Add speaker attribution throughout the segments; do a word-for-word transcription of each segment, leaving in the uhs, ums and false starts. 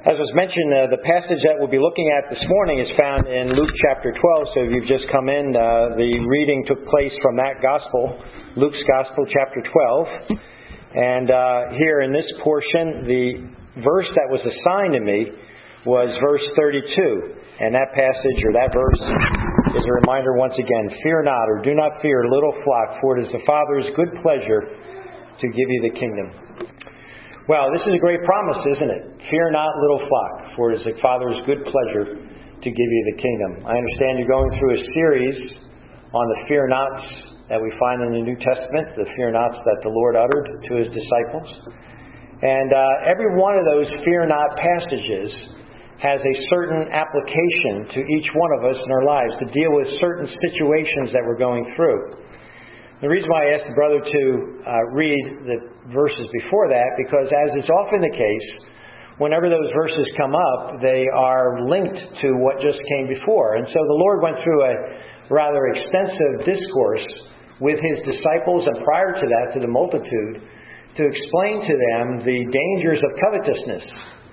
Speaker 1: As was mentioned, uh, the passage that we'll be looking at this morning is found in Luke chapter twelve. So if you've just come in, uh, the reading took place from that gospel, Luke's gospel, chapter twelve. And uh, here in this portion, the verse that was assigned to me was verse thirty-two. And that passage, or that verse, is a reminder once again, fear not, or do not fear, little flock, for it is the Father's good pleasure to give you the kingdom. Well, this is a great promise, isn't it? Fear not, little flock, for it is the Father's good pleasure to give you the kingdom. I understand you're going through a series on the fear nots that we find in the New Testament, the fear nots that the Lord uttered to His disciples. And uh, every one of those fear not passages has a certain application to each one of us in our lives to deal with certain situations that we're going through. The reason why I asked the brother to uh, read the verses before that, because as is often the case, whenever those verses come up, they are linked to what just came before. And so the Lord went through a rather extensive discourse with His disciples, and prior to that, to the multitude, to explain to them the dangers of covetousness.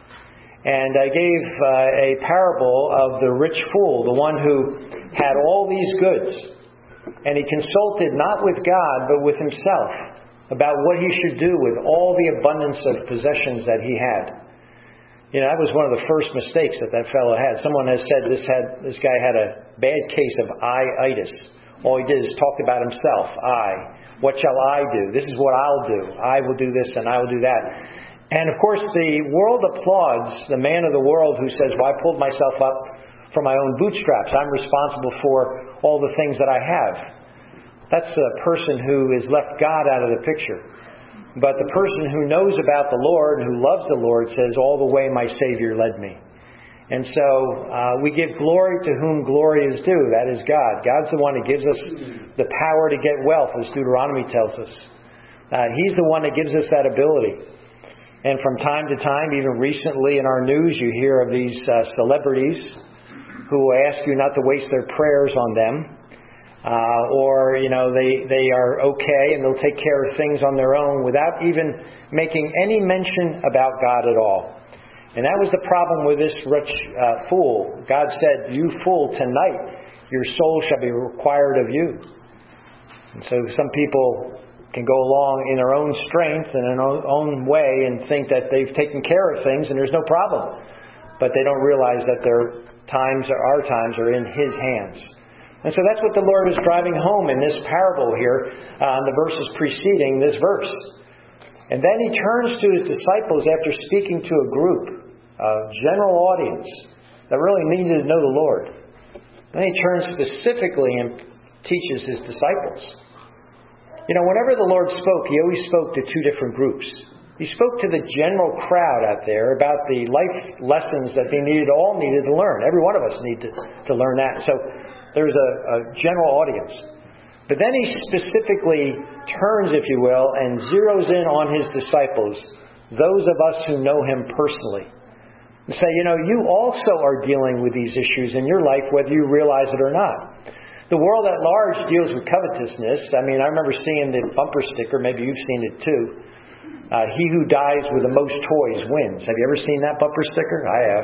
Speaker 1: And I gave uh, a parable of the rich fool, the one who had all these goods. And he consulted not with God, but with himself about what he should do with all the abundance of possessions that he had. You know, that was one of the first mistakes that that fellow had. Someone has said this had this guy had a bad case of I-itis. All he did is talk about himself. I. What shall I do? This is what I'll do. I will do this and I will do that. And of course, the world applauds the man of the world who says, well, I pulled myself up from my own bootstraps. I'm responsible for all the things that I have. That's a person who has left God out of the picture. But the person who knows about the Lord, who loves the Lord, says, all the way my Savior led me. And so uh, we give glory to whom glory is due. That is God. God's the one who gives us the power to get wealth, as Deuteronomy tells us. Uh, he's the one that gives us that ability. And from time to time, even recently in our news, you hear of these uh, celebrities who will ask you not to waste their prayers on them. Uh, or, you know, they, they are okay and they'll take care of things on their own without even making any mention about God at all. And that was the problem with this rich uh, fool. God said, you fool, tonight your soul shall be required of you. And so some people can go along in their own strength and in their own way and think that they've taken care of things and there's no problem. But they don't realize that their times, our times, are in His hands. And so that's what the Lord is driving home in this parable here, uh, the verses preceding this verse. And then He turns to His disciples after speaking to a group, a general audience, that really needed to know the Lord. Then He turns specifically and teaches His disciples. You know, whenever the Lord spoke, He always spoke to two different groups. He spoke to the general crowd out there about the life lessons that they needed, all needed to learn. Every one of us need to, to learn that. So there's a, a general audience. But then He specifically turns, if you will, and zeroes in on His disciples, those of us who know Him personally. And say, you know, you also are dealing with these issues in your life, whether you realize it or not. The world at large deals with covetousness. I mean, I remember seeing the bumper sticker, maybe you've seen it too. Uh, he who dies with the most toys wins. Have you ever seen that bumper sticker? I have.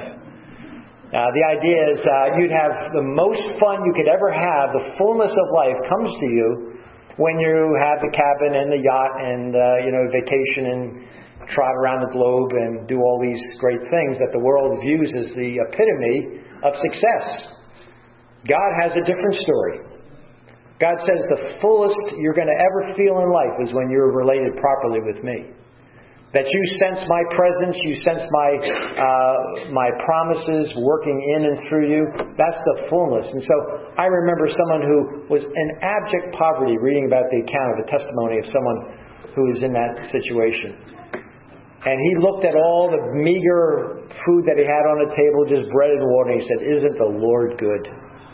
Speaker 1: Uh, the idea is uh, you'd have the most fun you could ever have. The fullness of life comes to you when you have the cabin and the yacht and uh, you know vacation and trot around the globe and do all these great things that the world views as the epitome of success. God has a different story. God says the fullest you're going to ever feel in life is when you're related properly with me. That you sense my presence, you sense my uh, my promises working in and through you. That's the fullness. And so I remember someone who was in abject poverty reading about the account of the testimony of someone who was in that situation. And he looked at all the meager food that he had on the table, just bread and water, and he said, "Isn't the Lord good?"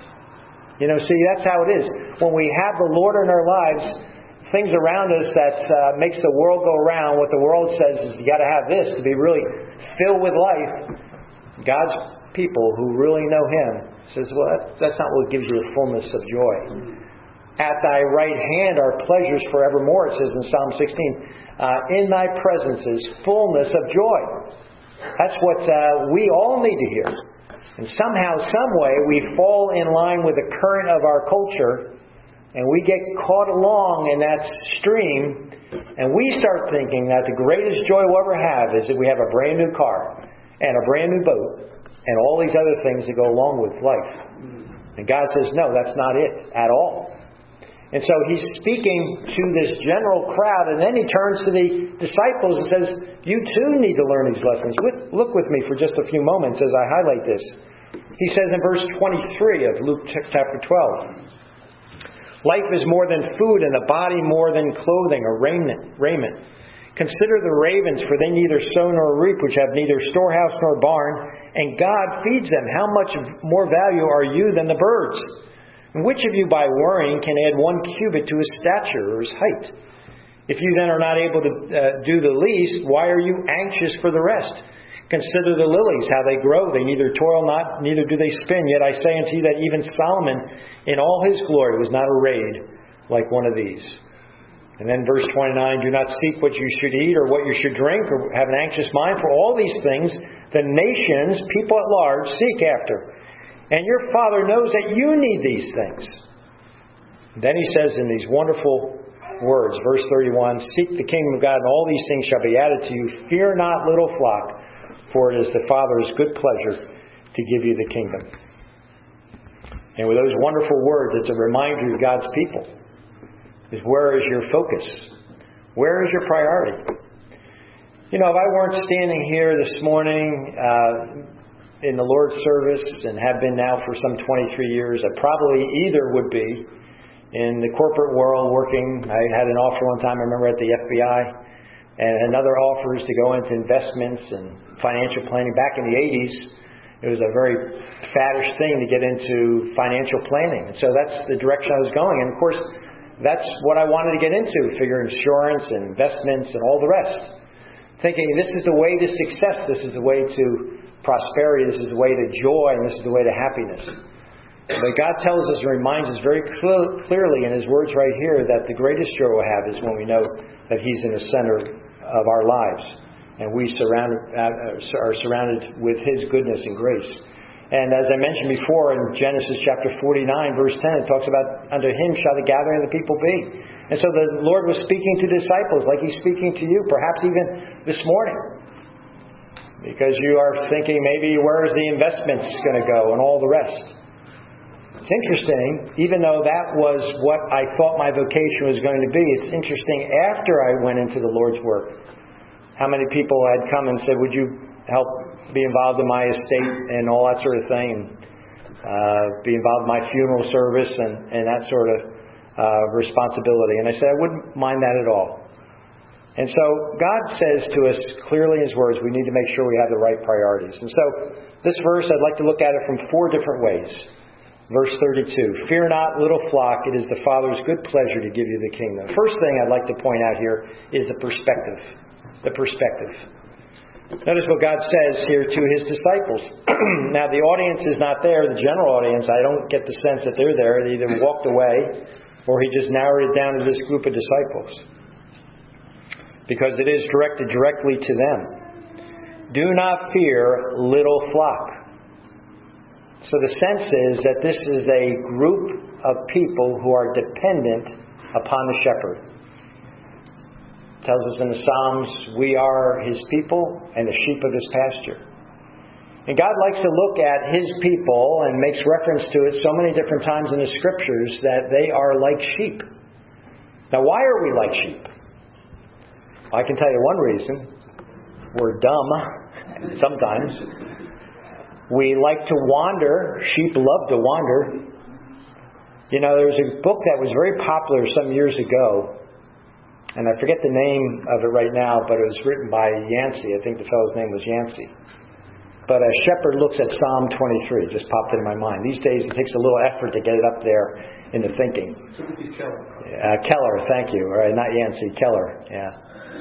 Speaker 1: You know, see, that's how it is. When we have the Lord in our lives, things around us that uh, makes the world go around, what the world says is you got to have this to be really filled with life. God's people who really know Him says, well, that, that's not what gives you the fullness of joy. At thy right hand are pleasures forevermore, it says in Psalm sixteen. Uh, in thy presence is fullness of joy. That's what uh, we all need to hear. And somehow, some way, we fall in line with the current of our culture, and we get caught along in that stream, and we start thinking that the greatest joy we'll ever have is that we have a brand new car, and a brand new boat, and all these other things that go along with life. And God says, no, that's not it at all. And so He's speaking to this general crowd, and then He turns to the disciples and says, you too need to learn these lessons. Look with me for just a few moments as I highlight this. He says in verse twenty-three of Luke chapter twelve, life is more than food, and the body more than clothing or raiment. raiment. Consider the ravens, for they neither sow nor reap, which have neither storehouse nor barn, and God feeds them. How much more value are you than the birds? And which of you by worrying can add one cubit to his stature or his height? If you then are not able to uh, do the least, why are you anxious for the rest? Consider the lilies, how they grow. They neither toil not, neither do they spin. Yet I say unto you that even Solomon in all his glory was not arrayed like one of these. And then verse twenty-nine, do not seek what you should eat or what you should drink or have an anxious mind. For all these things the nations, people at large, seek after. And your Father knows that you need these things. Then He says in these wonderful words, verse thirty-one, seek the kingdom of God, and all these things shall be added to you. Fear not, little flock, for it is the Father's good pleasure to give you the kingdom. And with those wonderful words, it's a reminder of God's people. Is where is your focus? Where is your priority? You know, if I weren't standing here this morning uh, in the Lord's service and have been now for some twenty-three years, I probably either would be in the corporate world working. I had an offer one time, I remember, at the F B I, and another offer is to go into investments and financial planning. Back in the eighties, it was a very faddish thing to get into financial planning. And so that's the direction I was going. And of course, that's what I wanted to get into, figure insurance and investments and all the rest. Thinking this is the way to success, this is the way to prosperity, this is the way to joy, and this is the way to happiness. But God tells us and reminds us very cl- clearly in His words right here that the greatest joy we'll have is when we know that He's in the center of our lives. And we surround, uh, are surrounded with His goodness and grace. And as I mentioned before in Genesis chapter forty-nine, verse ten, it talks about, unto Him shall the gathering of the people be. And so the Lord was speaking to disciples like He's speaking to you, perhaps even this morning. Because you are thinking maybe where is the investments going to go and all the rest. It's interesting, even though that was what I thought my vocation was going to be, it's interesting after I went into the Lord's work, how many people had come and said, would you help be involved in my estate and all that sort of thing, and uh, be involved in my funeral service and, and that sort of uh, responsibility. And I said, I wouldn't mind that at all. And so God says to us clearly in His words, we need to make sure we have the right priorities. And so this verse, I'd like to look at it from four different ways. Verse thirty-two, fear not, little flock, it is the Father's good pleasure to give you the kingdom. First thing I'd like to point out here is the perspective. The perspective. Notice what God says here to His disciples. Now, the audience is not there, the general audience. I don't get the sense that they're there. They either walked away or He just narrowed it down to this group of disciples. Because it is directed directly to them. Do not fear, little flock. So the sense is that this is a group of people who are dependent upon the shepherd. It tells us in the Psalms, we are His people and the sheep of His pasture. And God likes to look at His people and makes reference to it so many different times in the Scriptures that they are like sheep. Now, why are we like sheep? I can tell you one reason. We're dumb sometimes. We like to wander. Sheep love to wander. You know, there was a book that was very popular some years ago, and I forget the name of it right now, but it was written by Yancey. I think the fellow's name was Yancey. But a shepherd looks at Psalm twenty-three. It just popped into my mind. These days it takes a little effort to get it up there in the thinking.
Speaker 2: Keller.
Speaker 1: Uh, Keller, thank you. All right, not Yancey, Keller. Yeah.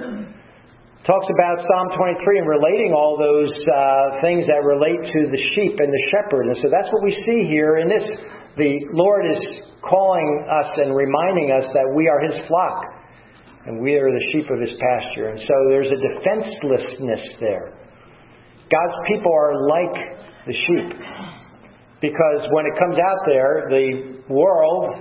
Speaker 1: Talks about Psalm twenty-three and relating all those uh, things that relate to the sheep and the shepherd. And so that's what we see here in this. The Lord is calling us and reminding us that we are His flock. And we are the sheep of His pasture. And so there's a defenselessness there. God's people are like the sheep. Because when it comes out there, the world,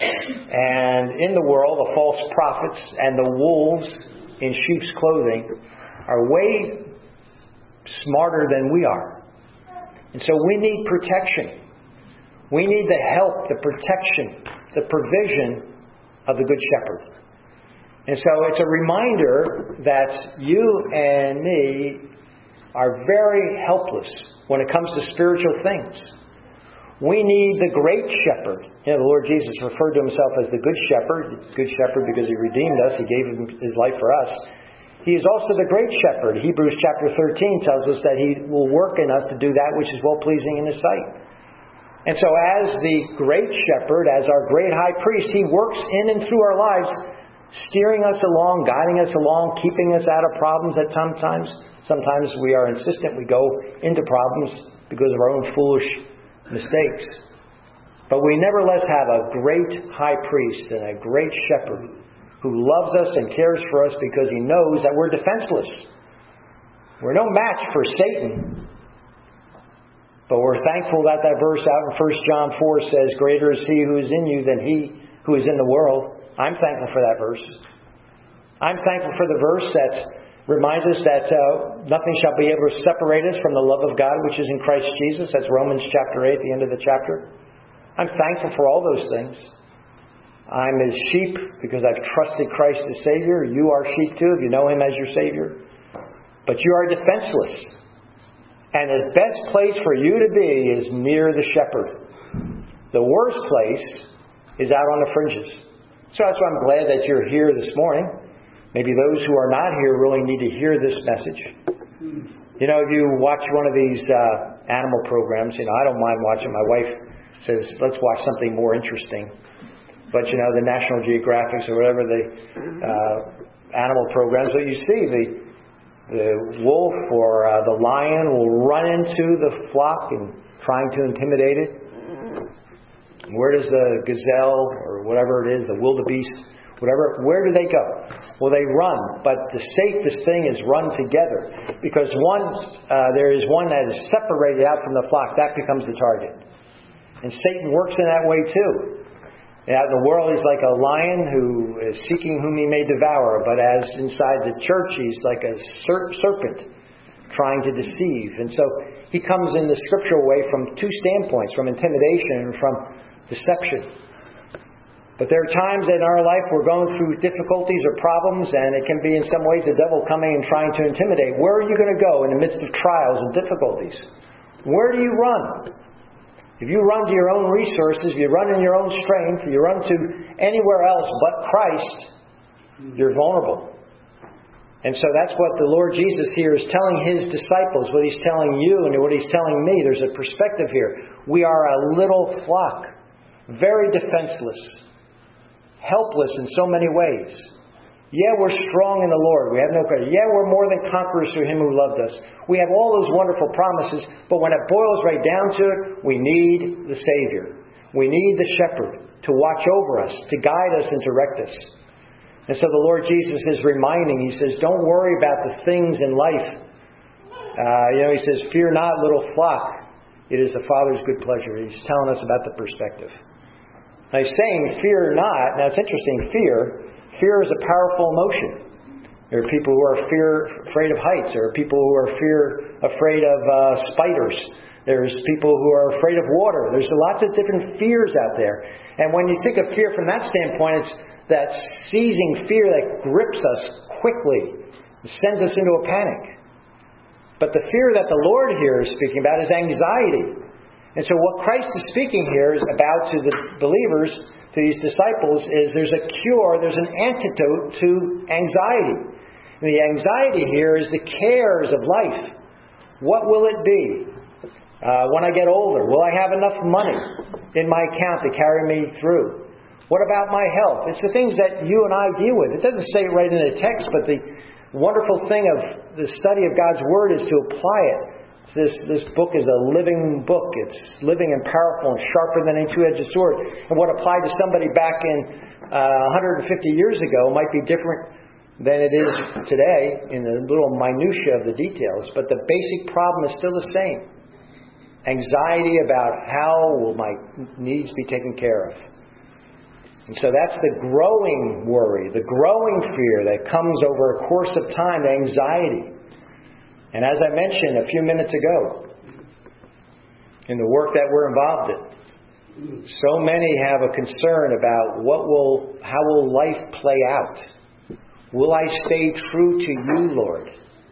Speaker 1: and in the world, the false prophets and the wolves in sheep's clothing are way smarter than we are. And so we need protection. We need the help, the protection, the provision of the Good Shepherd. And so it's a reminder that you and me are very helpless when it comes to spiritual things. We need the great shepherd. You know, the Lord Jesus referred to himself as the good shepherd. Good shepherd because he redeemed us. He gave his life for us. He is also the great shepherd. Hebrews chapter thirteen tells us that he will work in us to do that which is well-pleasing in his sight. And so as the great shepherd, as our great high priest, he works in and through our lives, steering us along, guiding us along, keeping us out of problems at sometimes. Sometimes we are insistent. We go into problems because of our own foolish mistakes. But we nevertheless have a great high priest and a great shepherd who loves us and cares for us because he knows that we're defenseless. We're no match for Satan. But we're thankful that that verse out in First John four says, greater is he who is in you than he who is in the world. I'm thankful for that verse. I'm thankful for the verse that reminds us that uh, nothing shall be able to separate us from the love of God which is in Christ Jesus. That's Romans chapter eight, the end of the chapter. I'm thankful for all those things. I'm his sheep because I've trusted Christ as Savior. You are sheep too if you know him as your Savior. But you are defenseless. And the best place for you to be is near the shepherd. The worst place is out on the fringes. So that's why I'm glad that you're here this morning. Maybe those who are not here really need to hear this message. You know, if you watch one of these uh, animal programs, you know, I don't mind watching. My wife says, let's watch something more interesting. But, you know, the National Geographics or whatever, the uh, animal programs, what you see, the the wolf or uh, the lion will run into the flock and trying to intimidate it. Where does the gazelle or whatever it is, the wildebeest, whatever, where do they go? Well, they run, but the safest thing is run together. Because one, uh, there is one that is separated out from the flock, that becomes the target. And Satan works in that way too. Out in the world, he's like a lion who is seeking whom he may devour. But as inside the church, he's like a ser- serpent trying to deceive. And so he comes in the scriptural way from two standpoints, from intimidation and from deception. But there are times in our life we're going through difficulties or problems, and it can be in some ways the devil coming and trying to intimidate. Where are you going to go in the midst of trials and difficulties? Where do you run? If you run to your own resources, if you run in your own strength, if you run to anywhere else but Christ, you're vulnerable. And so that's what the Lord Jesus here is telling his disciples, what he's telling you and what he's telling me. There's a perspective here. We are a little flock, very defenseless, helpless in so many ways. Yeah, we're strong in the Lord. We have no credit. Yeah, we're more than conquerors through him who loved us. We have all those wonderful promises, but when it boils right down to it, we need the Savior. We need the shepherd to watch over us, to guide us and direct us. And so the Lord Jesus is reminding, he says, don't worry about the things in life. Uh, you know, he says, fear not, little flock. It is the Father's good pleasure. He's telling us about the perspective. Now he's saying, fear not. Now it's interesting, fear. Fear is a powerful emotion. There are people who are fear, afraid of heights. There are people who are fear, afraid of uh, spiders. There's people who are afraid of water. There's lots of different fears out there. And when you think of fear from that standpoint, it's that seizing fear that grips us quickly and sends us into a panic. But the fear that the Lord here is speaking about is anxiety. And so what Christ is speaking here is about to the believers, to these disciples, is there's a cure, there's an antidote to anxiety. And the anxiety here is the cares of life. What will it be uh, when I get older? Will I have enough money in my account to carry me through? What about my health? It's the things that you and I deal with. It doesn't say it right in the text, but the wonderful thing of the study of God's Word is to apply it. This this book is a living book. It's living and powerful and sharper than a two-edged sword. And what applied to somebody back in uh, one hundred fifty years ago might be different than it is today in the little minutiae of the details, but the basic problem is still the same. Anxiety about how will my needs be taken care of. And so that's the growing worry, the growing fear that comes over a course of time, the anxiety. And as I mentioned a few minutes ago, in the work that we're involved in, so many have a concern about what will, how will life play out? Will I stay true to you, Lord?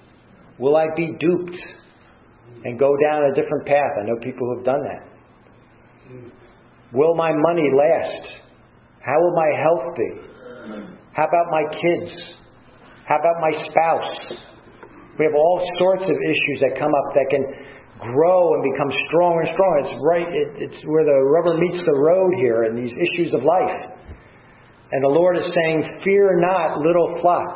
Speaker 1: Will I be duped and go down a different path? I know people who have done that. Will my money last? How will my health be? How about my kids? How about my spouse? We have all sorts of issues that come up that can grow and become stronger and stronger. It's right. It, it's where the rubber meets the road here in these issues of life. And the Lord is saying, "Fear not, little flock.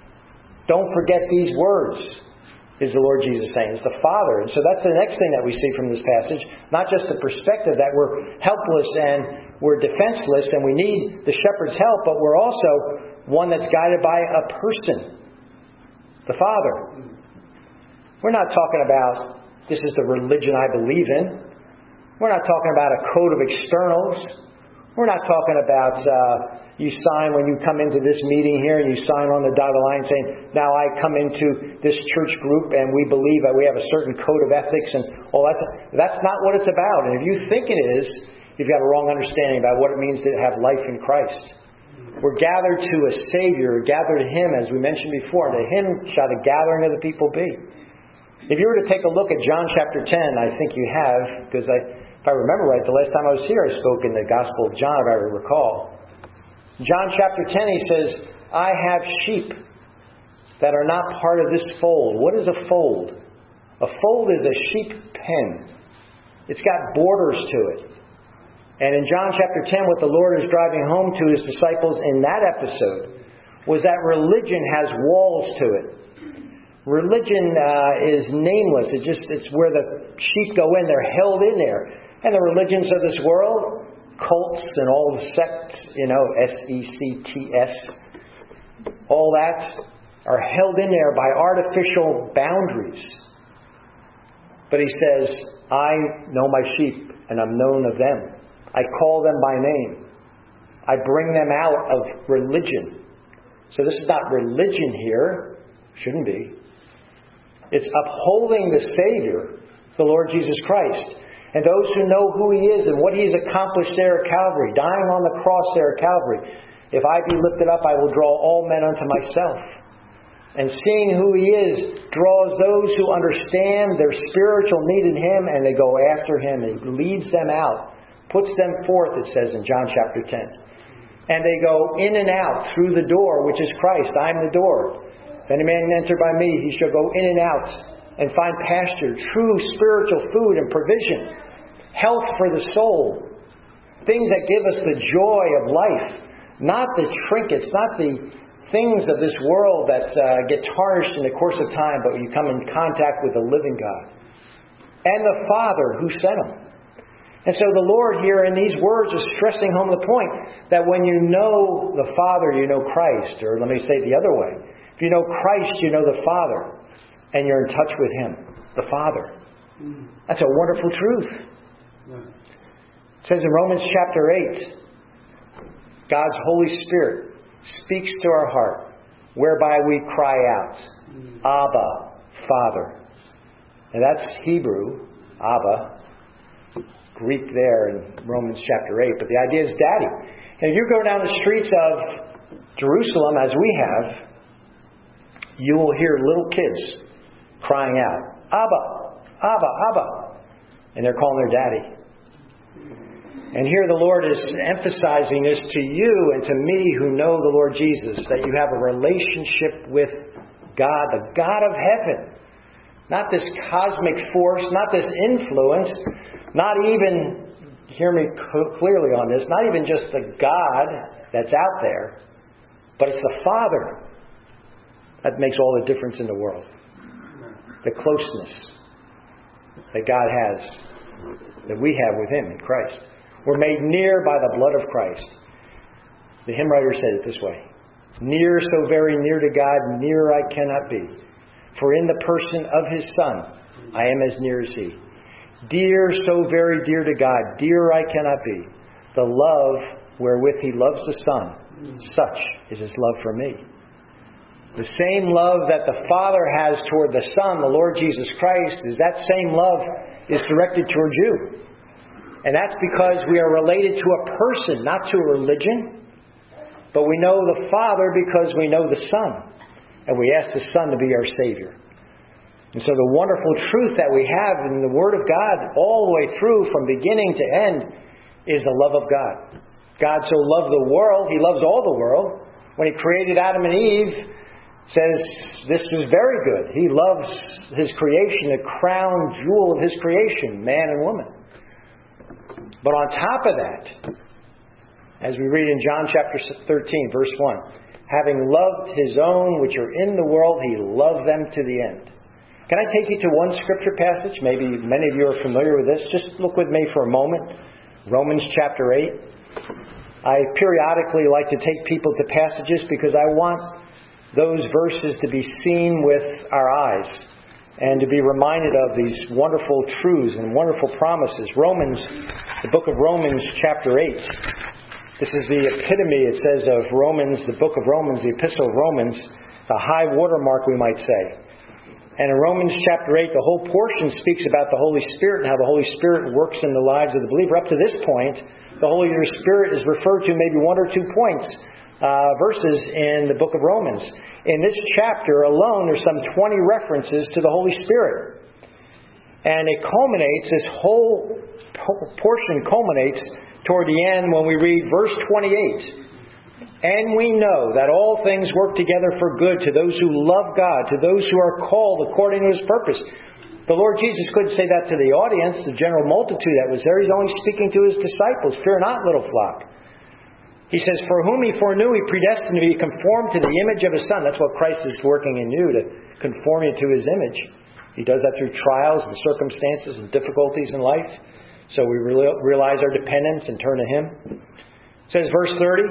Speaker 1: Don't forget these words," is the Lord Jesus saying. It's the Father. And so that's the next thing that we see from this passage. Not just the perspective that we're helpless and we're defenseless and we need the shepherd's help, but we're also one that's guided by a person, the Father. We're not talking about this is the religion I believe in. We're not talking about a code of externals. We're not talking about uh, you sign when you come into this meeting here and you sign on the dotted line saying, now I come into this church group and we believe that we have a certain code of ethics and all that. That's not what it's about. And if you think it is, you've got a wrong understanding about what it means to have life in Christ. We're gathered to a Savior, gathered to Him, as we mentioned before. To Him shall the gathering of the people be. If you were to take a look at John chapter ten, I think you have, because I, if I remember right, the last time I was here I spoke in the Gospel of John, if I recall. John chapter ten, he says, I have sheep that are not part of this fold. What is a fold? A fold is a sheep pen. It's got borders to it. And in John chapter ten, what the Lord is driving home to His disciples in that episode was that religion has walls to it. Religion uh, is nameless. It just it's where the sheep go in. They're held in there. And the religions of this world, cults and all the sects, you know, S E C T S, all that, are held in there by artificial boundaries. But He says, I know my sheep and I'm known of them. I call them by name. I bring them out of religion. So this is not religion here. Shouldn't be. It's upholding the Savior, the Lord Jesus Christ. And those who know who He is and what He has accomplished there at Calvary, dying on the cross there at Calvary. If I be lifted up, I will draw all men unto myself. And seeing who He is draws those who understand their spiritual need in Him, and they go after Him. He leads them out. Puts them forth, it says in John chapter ten. And they go in and out through the door, which is Christ. I am the door. If any man enter by me, he shall go in and out and find pasture, true spiritual food and provision, health for the soul, things that give us the joy of life, not the trinkets, not the things of this world that uh, get tarnished in the course of time, but you come in contact with the living God and the Father who sent Him. And so the Lord here in these words is stressing home the point that when you know the Father, you know Christ. Or let me say it the other way. If you know Christ, you know the Father. And you're in touch with Him, the Father. That's a wonderful truth. It says in Romans chapter eight, God's Holy Spirit speaks to our heart, whereby we cry out, Abba, Father. And that's Hebrew, Abba. Greek there in Romans chapter eight, but the idea is daddy. And if you go down the streets of Jerusalem, as we have, you will hear little kids crying out, Abba, Abba, Abba. And they're calling their daddy. And here the Lord is emphasizing this to you and to me who know the Lord Jesus, that you have a relationship with God, the God of heaven. Not this cosmic force, not this influence, not even, hear me clearly on this, not even just the God that's out there, but it's the Father that makes all the difference in the world. The closeness that God has, that we have with Him in Christ. We're made near by the blood of Christ. The hymn writer said it this way, Near, so very near to God, near I cannot be. For in the person of His Son, I am as near as He. Dear, so very dear to God, dear I cannot be. The love wherewith He loves the Son, such is His love for me. The same love that the Father has toward the Son, the Lord Jesus Christ, is that same love is directed towards you. And that's because we are related to a person, not to a religion. But we know the Father because we know the Son. And we ask the Son to be our Savior. And so the wonderful truth that we have in the Word of God all the way through from beginning to end is the love of God. God so loved the world, He loves all the world. When He created Adam and Eve, says this was very good. He loves His creation, the crown jewel of His creation, man and woman. But on top of that, as we read in John chapter thirteen, verse one, having loved His own which are in the world, He loved them to the end. Can I take you to one scripture passage? Maybe many of you are familiar with this. Just look with me for a moment. Romans chapter eight. I periodically like to take people to passages because I want those verses to be seen with our eyes and to be reminded of these wonderful truths and wonderful promises. Romans, the book of Romans chapter eight. This is the epitome, it says, of Romans, the book of Romans, the epistle of Romans, the high watermark, we might say. And in Romans chapter eight, the whole portion speaks about the Holy Spirit and how the Holy Spirit works in the lives of the believer. Up to this point, the Holy Spirit is referred to maybe one or two points, uh, verses in the book of Romans. In this chapter alone, there's some twenty references to the Holy Spirit. And it culminates, this whole portion culminates toward the end when we read verse twenty-eight. And we know that all things work together for good to those who love God, to those who are called according to His purpose. The Lord Jesus couldn't say that to the audience, the general multitude that was there. He's only speaking to His disciples. Fear not, little flock. He says, for whom He foreknew, He predestined to be conformed to the image of His Son. That's what Christ is working in you, to conform you to His image. He does that through trials and circumstances and difficulties in life. So we realize our dependence and turn to Him. It says, verse thirty,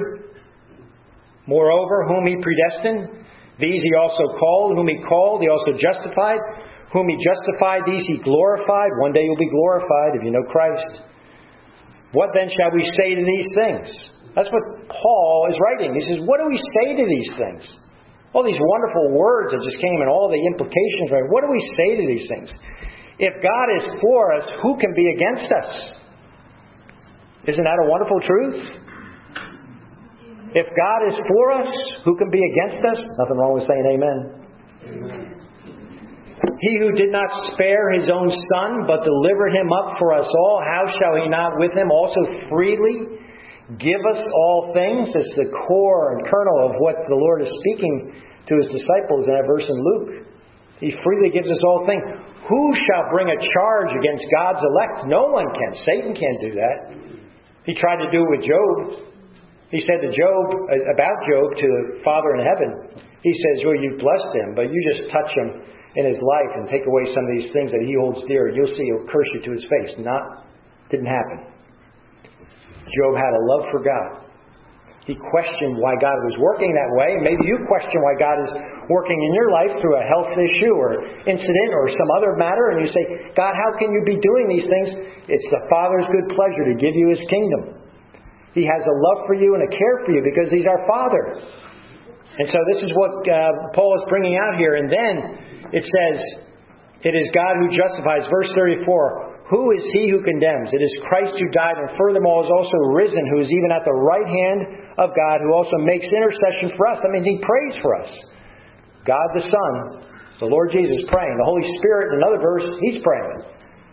Speaker 1: moreover, whom He predestined, these He also called. Whom He called, He also justified. Whom He justified, these He glorified. One day you'll be glorified if you know Christ. What then shall we say to these things? That's what Paul is writing. He says, what do we say to these things? All these wonderful words that just came and all the implications. Right? What do we say to these things? If God is for us, who can be against us? Isn't that a wonderful truth? If God is for us, who can be against us? Nothing wrong with saying amen. Amen. He who did not spare His own Son, but delivered Him up for us all, how shall He not with Him also freely give us all things? It's the core and kernel of what the Lord is speaking to His disciples in that verse in Luke. He freely gives us all things. Who shall bring a charge against God's elect? No one can. Satan can't do that. He tried to do it with Job. He said to Job, about Job, to the Father in heaven, He says, well, you've blessed him, but you just touch him in his life and take away some of these things that he holds dear, and you'll see he'll curse you to his face. Not, didn't happen. Job had a love for God. He questioned why God was working that way. Maybe you question why God is working in your life through a health issue or incident or some other matter, and you say, God, how can you be doing these things? It's the Father's good pleasure to give you His kingdom. He has a love for you and a care for you because He's our Father. And so this is what uh, Paul is bringing out here. And then it says, it is God who justifies. Verse thirty-four, who is He who condemns? It is Christ who died and furthermore is also risen, who is even at the right hand of God, who also makes intercession for us. That means He prays for us. God the Son, the Lord Jesus praying. The Holy Spirit, in another verse, He's praying.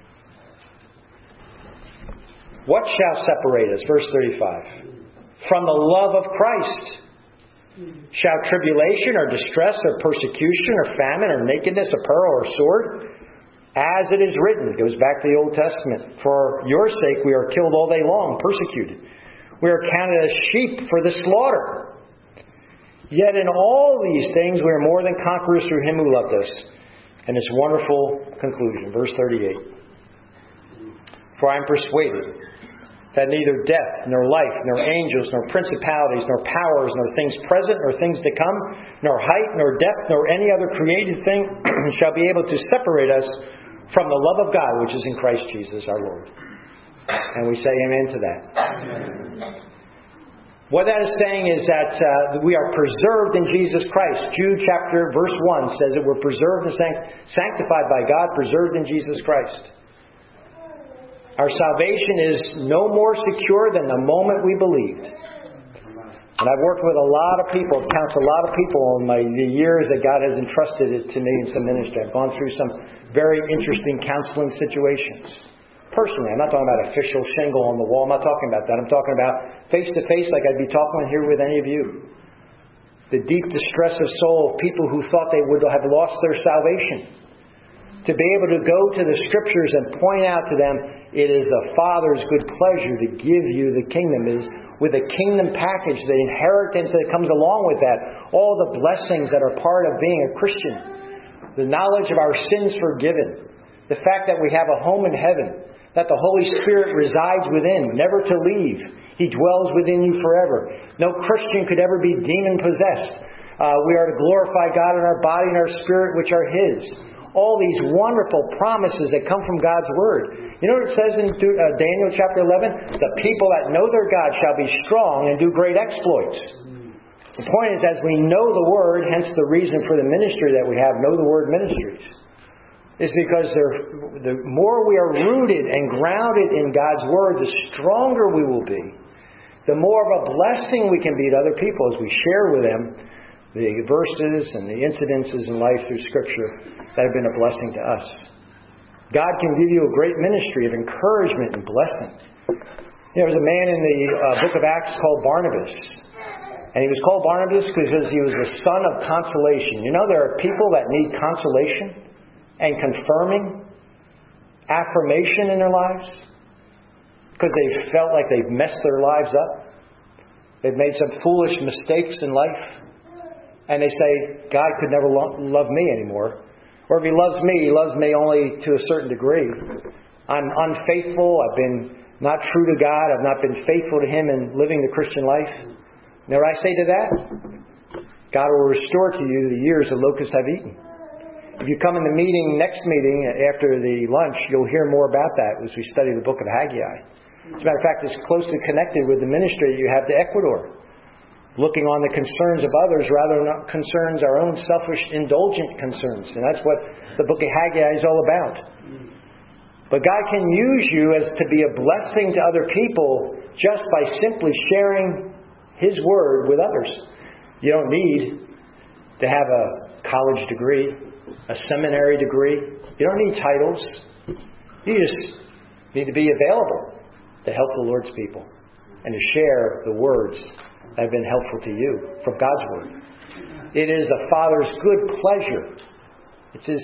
Speaker 1: What shall separate us? Verse thirty-five. From the love of Christ. Shall tribulation or distress or persecution or famine or nakedness or peril or sword? As it is written, it goes back to the Old Testament, for your sake we are killed all day long, persecuted. We are counted as sheep for the slaughter. Yet in all these things we are more than conquerors through Him who loved us. And this wonderful conclusion, verse thirty-eight. For I am persuaded that neither death, nor life, nor angels, nor principalities, nor powers, nor things present, nor things to come, nor height, nor depth, nor any other created thing shall be able to separate us from the love of God which is in Christ Jesus our Lord. And we say amen to that. Amen. What that is saying is that uh, we are preserved in Jesus Christ. Jude chapter verse one says that we're preserved and sanctified by God, preserved in Jesus Christ. Our salvation is no more secure than the moment we believed. And I've worked with a lot of people, counseled a lot of people in my, the years that God has entrusted it to me in some ministry. I've gone through some very interesting counseling situations. Personally, I'm not talking about official shingle on the wall. I'm not talking about that. I'm talking about face-to-face like I'd be talking here with any of you. The deep distress of soul of people who thought they would have lost their salvation. To be able to go to the Scriptures and point out to them, it is the Father's good pleasure to give you the kingdom. It is with the kingdom package, the inheritance that comes along with that. All the blessings that are part of being a Christian. The knowledge of our sins forgiven. The fact that we have a home in heaven. That the Holy Spirit resides within, never to leave. He dwells within you forever. No Christian could ever be demon-possessed. Uh, we are to glorify God in our body and our spirit, which are His. All these wonderful promises that come from God's Word. You know what it says in Daniel chapter eleven? The people that know their God shall be strong and do great exploits. The point is, as we know the Word, hence the reason for the ministry that we have, Know the Word Ministries, is because the more we are rooted and grounded in God's Word, the stronger we will be. The more of a blessing we can be to other people as we share with them the verses and the incidences in life through Scripture that have been a blessing to us. God can give you a great ministry of encouragement and blessing. There was a man in the uh, book of Acts called Barnabas. And he was called Barnabas because he was the son of consolation. You know, there are people that need consolation and confirming affirmation in their lives because they felt like they've messed their lives up. They've made some foolish mistakes in life. And they say, God could never lo- love me anymore. Or if He loves me, He loves me only to a certain degree. I'm unfaithful. I've been not true to God. I've not been faithful to Him in living the Christian life. Now I say to that, God will restore to you the years the locusts have eaten. If you come in the meeting, next meeting, after the lunch, you'll hear more about that as we study the book of Haggai. As a matter of fact, it's closely connected with the ministry you have to Ecuador. Looking on the concerns of others rather than concerns, our own selfish, indulgent concerns. And that's what the book of Haggai is all about. But God can use you as to be a blessing to other people just by simply sharing His Word with others. You don't need to have a college degree, a seminary degree. You don't need titles. You just need to be available to help the Lord's people and to share the words that have been helpful to you from God's Word. It is the Father's good pleasure. It's His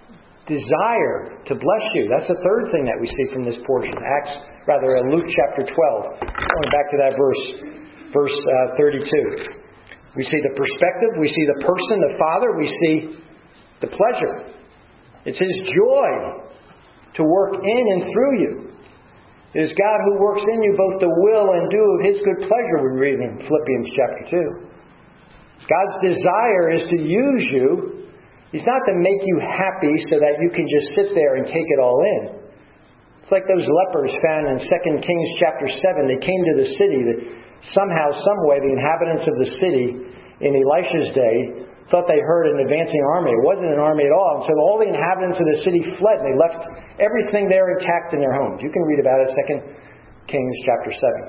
Speaker 1: desire to bless you. That's the third thing that we see from this portion. Acts, rather, in Luke chapter twelve. Going back to that verse, verse uh, thirty-two. We see the perspective. We see the person, the Father. We see the pleasure. It's His joy to work in and through you. It is God who works in you both the will and do of His good pleasure, we read in Philippians chapter two. God's desire is to use you. He's not to make you happy so that you can just sit there and take it all in. It's like those lepers found in Second Kings chapter seven. They came to the city that somehow, some way, the inhabitants of the city in Elisha's day thought they heard an advancing army. It wasn't an army at all. And so all the inhabitants of the city fled, and they left everything there intact in their homes. You can read about it in Second Kings chapter seven.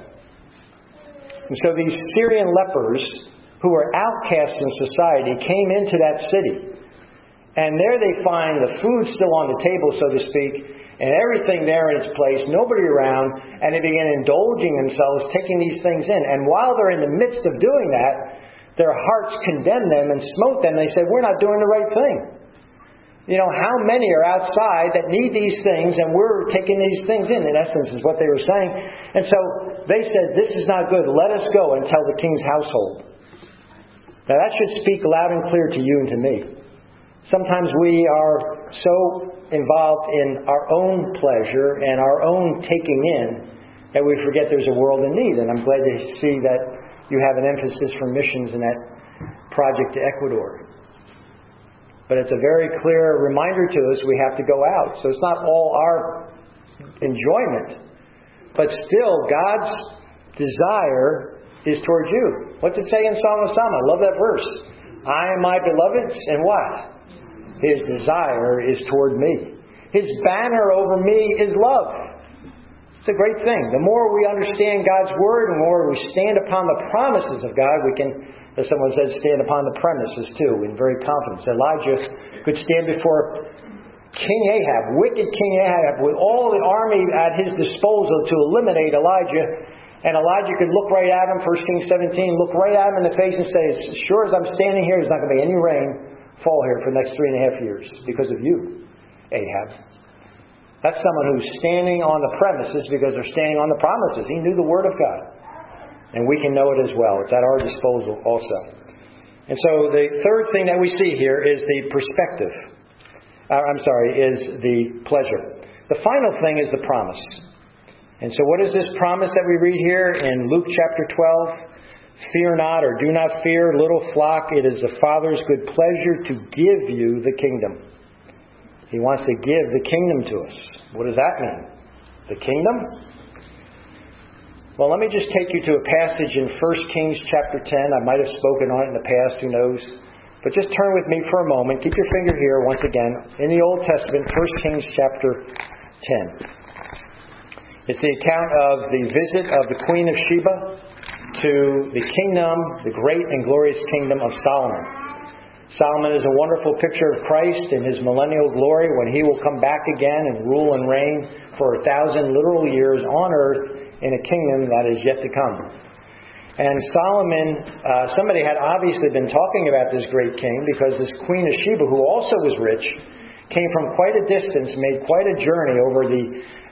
Speaker 1: And so these Syrian lepers, who were outcasts in society, came into that city. And there they find the food still on the table, so to speak, and everything there in its place, nobody around, and they begin indulging themselves, taking these things in. And while they're in the midst of doing that, their hearts condemn them and smote them. They say, we're not doing the right thing. You know, how many are outside that need these things and we're taking these things in, in essence, is what they were saying. And so they said, this is not good. Let us go and tell the king's household. Now that should speak loud and clear to you and to me. Sometimes we are so involved in our own pleasure and our own taking in that we forget there's a world in need. And I'm glad to see that you have an emphasis for missions in that project to Ecuador. But it's a very clear reminder to us we have to go out. So it's not all our enjoyment, but still God's desire is towards you. What's it say in Song of Solomon? I love that verse. I am my beloved's, and what? His desire is toward me. His banner over me is love. It's a great thing. The more we understand God's Word, the more we stand upon the promises of God, we can, as someone said, stand upon the premises too, in very confidence. Elijah could stand before King Ahab, wicked King Ahab, with all the army at his disposal to eliminate Elijah. And Elijah could look right at him, First Kings seventeen, look right at him in the face and say, as sure as I'm standing here, there's not going to be any rain fall here for the next three and a half years because of you, Ahab. That's someone who's standing on the premises because they're standing on the promises. He knew the Word of God. And we can know it as well. It's at our disposal also. And so the third thing that we see here is the perspective. Uh, I'm sorry, is the pleasure. The final thing is the promise. And so what is this promise that we read here in Luke chapter twelve? Fear not, or do not fear, little flock. It is the Father's good pleasure to give you the kingdom. He wants to give the kingdom to us. What does that mean? The kingdom? Well, let me just take you to a passage in First Kings chapter ten. I might have spoken on it in the past, who knows. But just turn with me for a moment. Keep your finger here once again. In the Old Testament, First Kings chapter ten. It's the account of the visit of the Queen of Sheba to the kingdom, the great and glorious kingdom of Solomon. Solomon is a wonderful picture of Christ in His millennial glory when He will come back again and rule and reign for a thousand literal years on earth in a kingdom that is yet to come. And Solomon, uh, somebody had obviously been talking about this great king because this Queen of Sheba, who also was rich, came from quite a distance, made quite a journey over the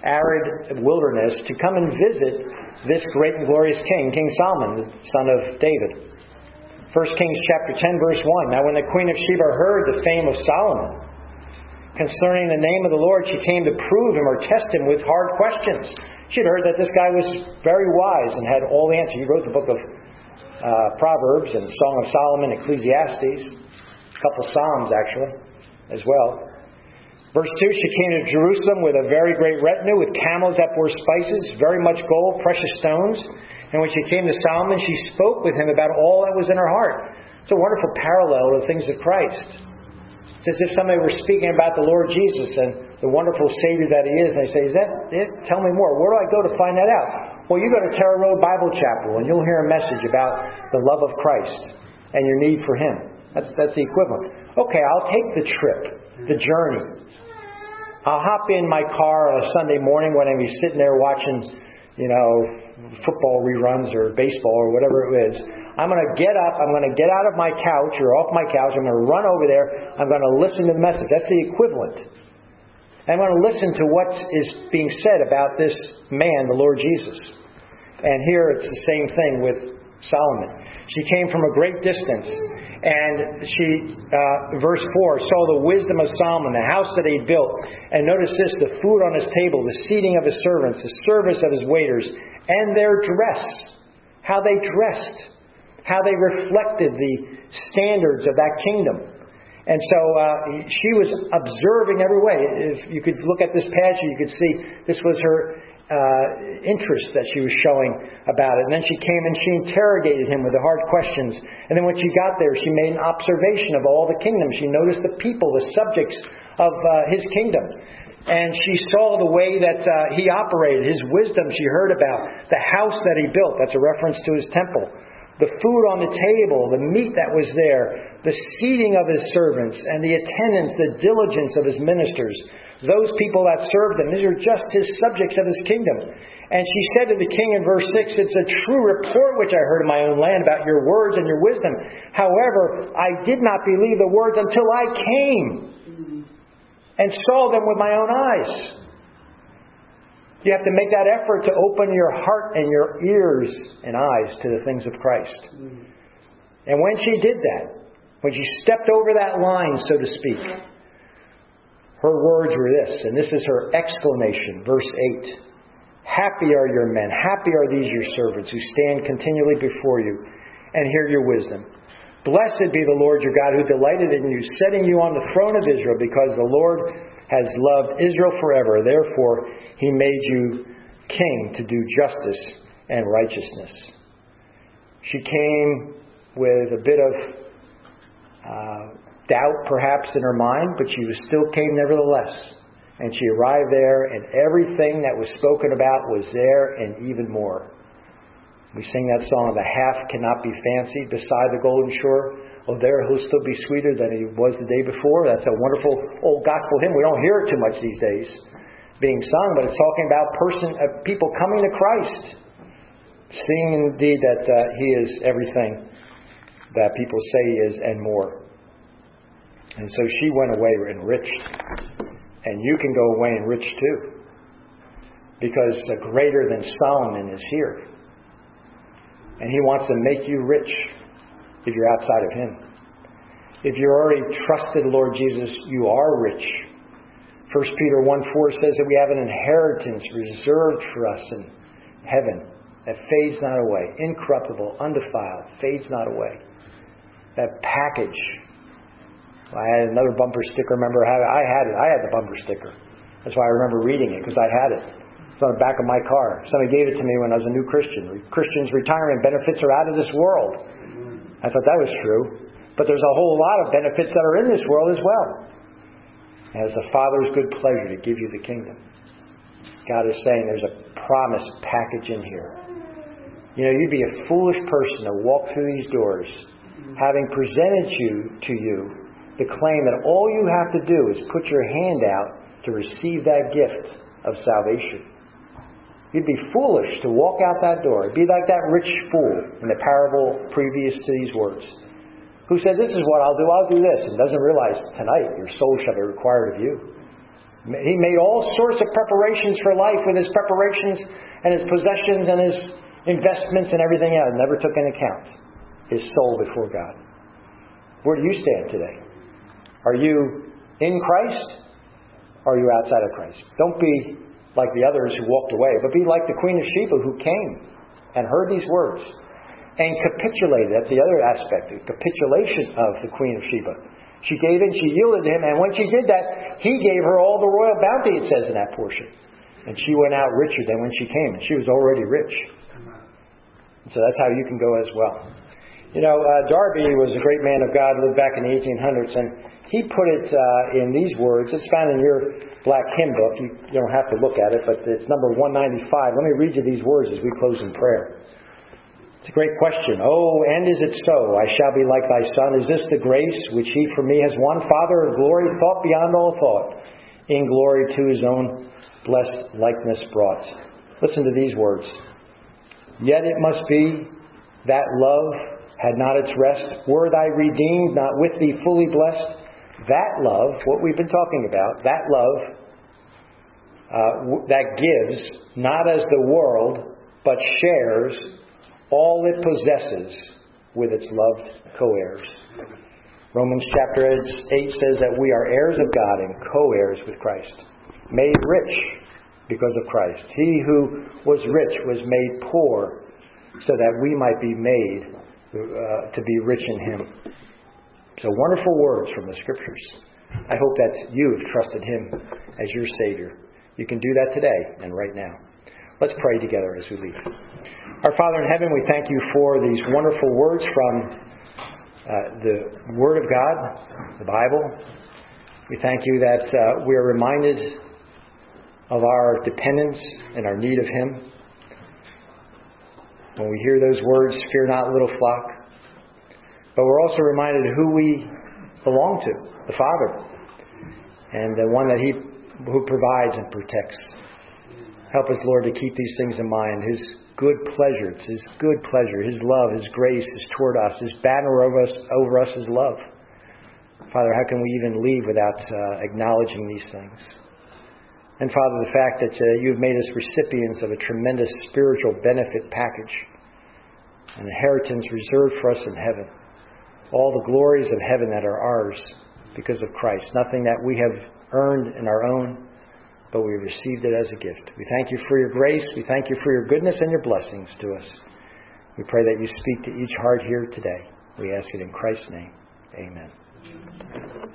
Speaker 1: arid wilderness to come and visit this great and glorious king, King Solomon, the son of David. First Kings chapter ten, verse one. Now when the Queen of Sheba heard the fame of Solomon concerning the name of the Lord, she came to prove him or test him with hard questions. She had heard that this guy was very wise and had all the answers. He wrote the book of uh, Proverbs and Song of Solomon, Ecclesiastes, a couple Psalms actually, as well. Verse two, she came to Jerusalem with a very great retinue, with camels that bore spices, very much gold, precious stones. And when she came to Solomon, she spoke with him about all that was in her heart. It's a wonderful parallel to the things of Christ. It's as if somebody were speaking about the Lord Jesus and the wonderful Savior that He is. And they say, is that it? Tell me more. Where do I go to find that out? Well, you go to Terra Road Bible Chapel and you'll hear a message about the love of Christ and your need for Him. That's, that's the equivalent. Okay, I'll take the trip, the journey. I'll hop in my car on a Sunday morning when I'm sitting there watching, you know, football reruns or baseball or whatever it is. I'm going to get up, I'm going to get out of my couch or off my couch, I'm going to run over there, I'm going to listen to the message. That's the equivalent. I'm going to listen to what is being said about this man, the Lord Jesus. And here it's the same thing with Solomon. She came from a great distance, and she, uh, verse four, saw the wisdom of Solomon, the house that he built. And notice this, the food on his table, the seating of his servants, the service of his waiters, and their dress, how they dressed, how they reflected the standards of that kingdom. And so uh, she was observing every way. If you could look at this passage, you could see this was her Uh, interest that she was showing about it. And then she came and she interrogated him with the hard questions. And then when she got there, she made an observation of all the kingdom. She noticed the people, the subjects of uh, his kingdom. And she saw the way that uh, he operated, his wisdom she heard about, the house that he built. That's a reference to his temple. The food on the table, the meat that was there, the seating of his servants, and the attendance, the diligence of his ministers. Those people that served him, these are just his subjects of his kingdom. And she said to the king in verse six, it's a true report which I heard in my own land about your words and your wisdom. However, I did not believe the words until I came and saw them with my own eyes. You have to make that effort to open your heart and your ears and eyes to the things of Christ. And when she did that, when she stepped over that line, so to speak, her words were this, and this is her exclamation, verse eight. Happy are your men, happy are these your servants who stand continually before you and hear your wisdom. Blessed be the Lord your God who delighted in you, setting you on the throne of Israel, because the Lord has loved Israel forever. Therefore, he made you king to do justice and righteousness. She came with a bit of uh, doubt perhaps in her mind, but she was still came nevertheless. And she arrived there, and everything that was spoken about was there and even more. We sing that song, "The half cannot be fancied beside the golden shore. Oh, there he'll still be sweeter than he was the day before." That's a wonderful old gospel hymn. We don't hear it too much these days being sung, but it's talking about person, uh, people coming to Christ, seeing indeed that uh, he is everything that people say he is and more. And so she went away enriched. And you can go away enriched too. Because a greater than Solomon is here. And he wants to make you rich if you're outside of him. If you're already trusted Lord Jesus, you are rich. First Peter one four says that we have an inheritance reserved for us in heaven that fades not away. Incorruptible, undefiled, fades not away. That package. I had another bumper sticker. Remember, I had it. I had the bumper sticker. That's why I remember reading it, because I had it. It's on the back of my car. Somebody gave it to me when I was a new Christian. Christians' retirement benefits are out of this world. I thought that was true. But there's a whole lot of benefits that are in this world as well. As the Father's good pleasure to give you the kingdom. God is saying there's a promise package in here. You know, you'd be a foolish person to walk through these doors, having presented you to you the claim that all you have to do is put your hand out to receive that gift of salvation. You'd be foolish to walk out that door. It'd be like that rich fool in the parable previous to these words, who said, "This is what I'll do, I'll do this," and doesn't realize tonight your soul shall be required of you. He made all sorts of preparations for life with his preparations and his possessions and his investments and everything else. Never took into account his soul before God. Where do you stand today? Are you in Christ? Or are you outside of Christ? Don't be like the others who walked away, but be like the Queen of Sheba who came and heard these words and capitulated. That's the other aspect, the capitulation of the Queen of Sheba. She gave in, she yielded to him, and when she did that, he gave her all the royal bounty, it says in that portion. And she went out richer than when she came, and she was already rich. And so that's how you can go as well. You know, uh, Darby was a great man of God, lived back in the eighteen hundreds, and he put it uh, in these words. It's found in your black hymn book. You, you don't have to look at it, but it's number one ninety-five. Let me read you these words as we close in prayer. It's a great question. "Oh, and is it so? I shall be like thy Son. Is this the grace which he for me has won? Father of glory, thought beyond all thought, in glory to his own blessed likeness brought." Listen to these words. "Yet it must be that love had not its rest. Were thy redeemed not with thee fully blessed? That love," what we've been talking about, that love uh, w- that gives, not as the world, but shares all it possesses with its loved co-heirs. Romans chapter eight says that we are heirs of God and co-heirs with Christ, made rich because of Christ. He who was rich was made poor so that we might be made uh, to be rich in him. So wonderful words from the Scriptures. I hope that you have trusted him as your Savior. You can do that today and right now. Let's pray together as we leave. Our Father in heaven, we thank you for these wonderful words from uh, the Word of God, the Bible. We thank you that uh, we are reminded of our dependence and our need of him. When we hear those words, "Fear not, little flock." But we're also reminded of who we belong to, the Father, and the one that He who provides and protects. Help us, Lord, to keep these things in mind. His good pleasure, it's His good pleasure, His love, His grace is toward us. His banner over us, over us is love. Father, how can we even leave without uh, acknowledging these things? And Father, the fact that uh, you've made us recipients of a tremendous spiritual benefit package, an inheritance reserved for us in heaven. All the glories of heaven that are ours because of Christ. Nothing that we have earned in our own but we received it as a gift. We thank you for your grace. We thank you for your goodness and your blessings to us. We pray that you speak to each heart here today. We ask it in Christ's name. Amen.